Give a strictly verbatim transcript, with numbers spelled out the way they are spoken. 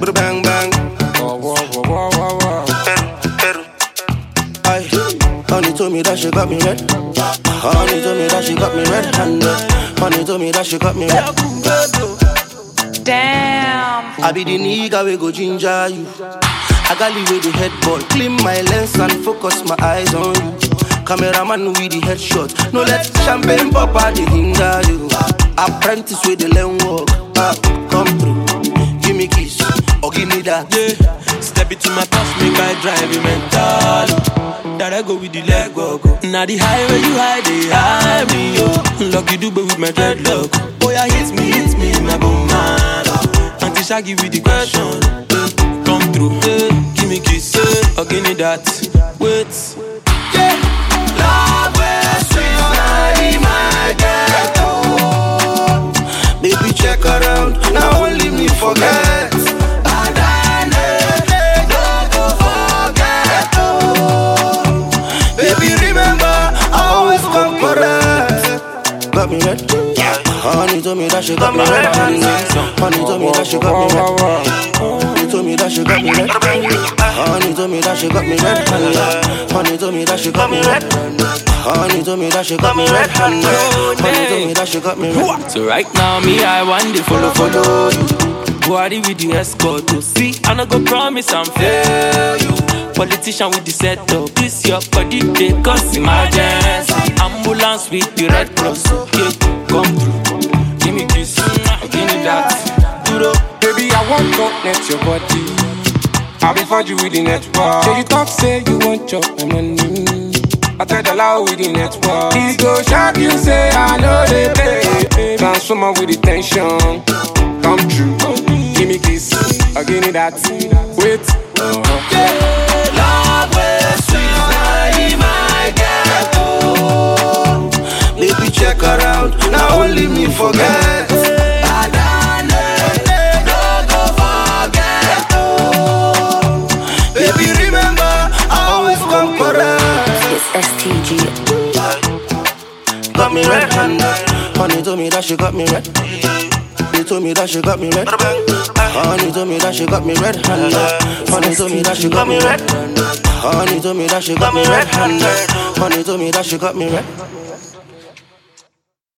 bang bang. Whoa, whoa, whoa, whoa, whoa, whoa. Aye, honey told me that she got me red. Honey told me that she got me red-handed. Honey told me that she got me red. Damn. I be the nigga we go ginger you. I got leave with the headboard, clean my lens and focus my eyes on you. Cameraman with the headshot, no let champagne pop out the hinder you. Apprentice with the lane walk, ah, come through. Give me kiss, or give me that. Yeah, step into my past, make I drive you mental. That I go with the leg walk. Now the highway you hide, they hide me, yo. Lucky do with my dreadlock. Oh yeah, hit me, hit me, my bum man. Auntie Shaggy with the question. Come through, eh, give me kiss, eh, or give me that. Wait, Yeah, love is sweet, my ghetto. Baby, check around, now only me forget. Got me red. Honey told me that she got me red. Honey told me that she got me red. Honey told me that she got me red. Honey told me that she got me red. Honey told me that she got me red. Honey told me that she got me red. Honey told me that she got me red. so right now me I want to follow, follow you. Body with the escort to see. I no go promise I'm fail you. Politician with the setup. This your body they cause emergency. Ambulance with the red cross. Okay, come through. Give me kiss, give me that. Duro. Baby, I want to net your body. I'll be find you with the network. So you talk, say you want your money. I tell the lie with the network. He go shock you, say I know they play. Transformer with the tension. Come true, give me kiss, I give me that. Wait, uh-huh. Yeah, love is sweet, my ghetto. Baby, check around, now only me forget. Don't go forget. Baby, remember, I always come correct. It's S T G. Got me red-handed. Honey told me that she got me red. Honey told me that she got me red. Honey told me that she got me red. Honey told me that she got me red. Honey told me that she got me red. Honey told me that she got me red.